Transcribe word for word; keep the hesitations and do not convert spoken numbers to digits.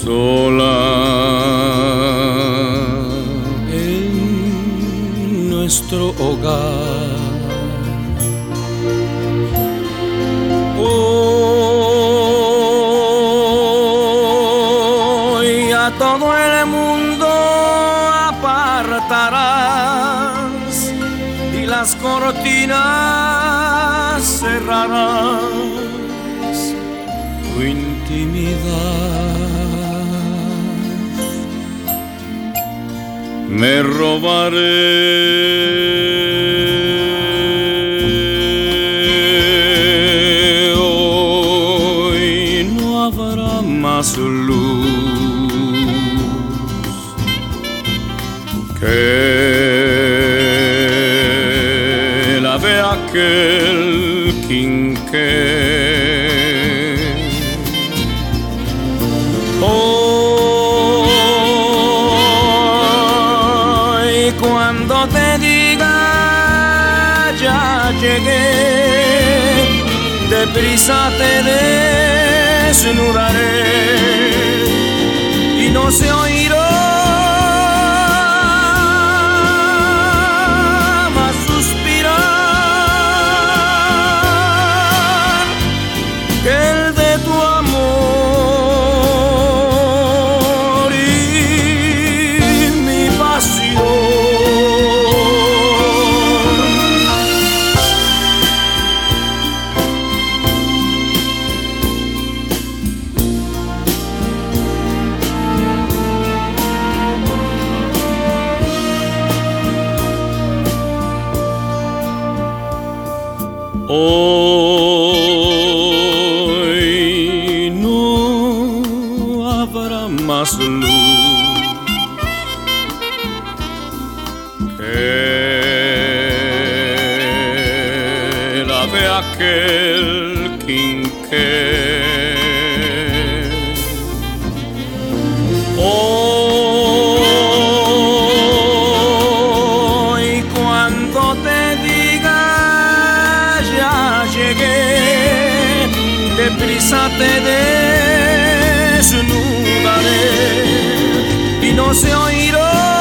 sola en nuestro hogar. Hoy a todo el mundo apartarás y las cortinas cerrarás, tu intimidad me robaré. Hoy no habrá más luz que la de aquel quinqué. Hoy cuando te diga ya llegué, deprisa te desnudaré y no se oirá más suspirar que el de tu amor y mi pasión. Hoy no habrá más luz que la de aquel quinqué. Hoy cuando te diga ya llegué, deprisa te desnudaré y no se oirá